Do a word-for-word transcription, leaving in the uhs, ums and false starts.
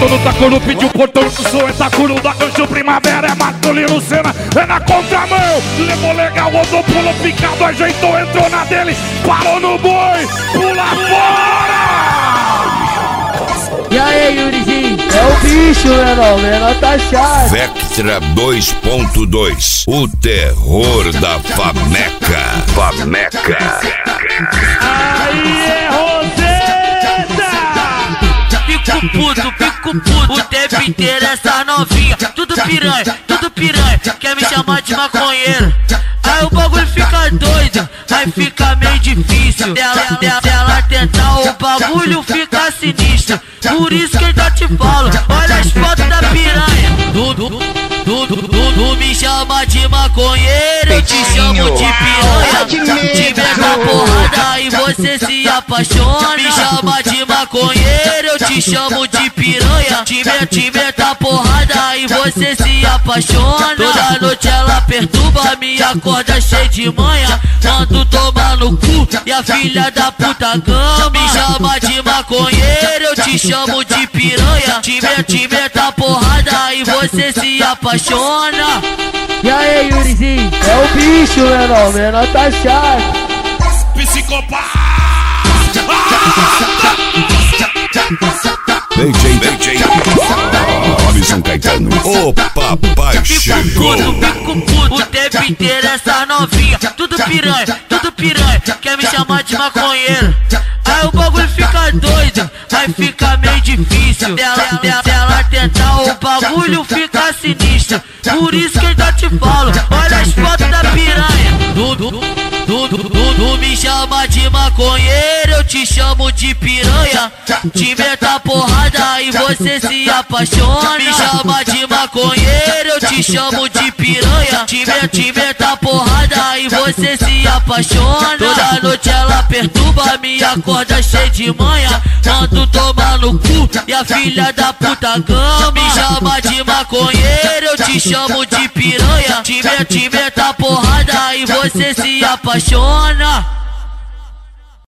Botou no taco, no pediu portão, que sou é tacuru da Cancho Primavera, é Marcolino Senna, é na contramão. Levou legal, rodou, pulou picado, ajeitou, entrou na dele, parou no boi, pula fora! E aí, Yurizinho? É o bicho, menor, menor tá chato. Vectra dois ponto dois, o terror da Fameca. Fameca. Aí é Roseta! Fico puto, fico puto o tempo inteiro essa novinha. Tudo piranha, tudo piranha, quer me chamar de maconheiro. Aí o bagulho fica doido, aí fica meio difícil. Se ela, se ela tentar o bagulho fica sinistro. Por isso que eu já te falo, olha as fotos da piranha. Tu, tu, tu, tu, tu, tu me chama de maconheiro, eu te chamo de piranha. Te pega a porrada e você se apaixona. Me chama de maconheiro, eu te chamo de piranha. Te meta, te meta a porrada e você se apaixona. Toda noite ela perturba, me acorda cheio de manha. Mando tomar no cu e a filha da puta gama. Me chama de maconheiro, eu te chamo de piranha. Te meta, te meta a porrada e você se apaixona. E aí, Yurizinho? É o bicho, menor, menor tá chato. Psicopata! D J, D J Robson Caetano, o papai chegou. Fico puto, fico puto o tempo inteiro essa novinha. Tudo piranha, tudo piranha, quer me chamar de maconheiro. Aí o bagulho fica doido, aí fica meio difícil. Se ela, se ela tentar o bagulho fica sinistro. Por isso que eu já te falo, olha as fotos da piranha. Tu, tu, tu, tu, tu, tu me chama de maconheiro, eu te chamo de piranha. Te meta a porrada e você se apaixona. Me chama de maconheiro, eu te chamo de piranha. Te meta, te meta a porrada e você se apaixona. Toda noite ela perturba, me acorda cheio de manha. Mando tomar no cu e a filha da puta gama. Me chama de maconheiro, eu te chamo de piranha. Te meta, te meta a porrada e você se apaixona.